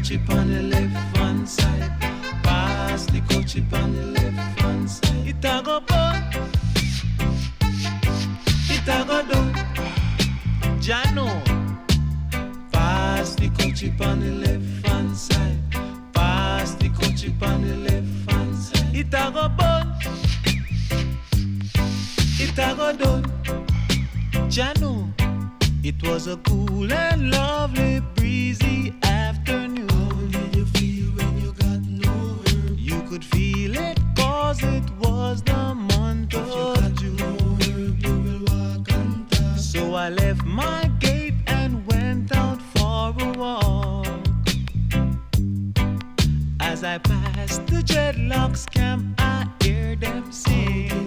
coach on the left hand side. Pass the coach on the left hand side. It a go burn. It a go down. Jano. Pass the coach on the left hand side. Pass the coach on the left hand side. It a go burn. It a go down. Jano. It was a cool and lovely breezy afternoon. How did you feel when you got no herb? You could feel it cause it was the month of June. If you got no herb, you will walk on top. So I left my gate and went out for a walk. As I passed the dreadlocks camp, I hear them sing.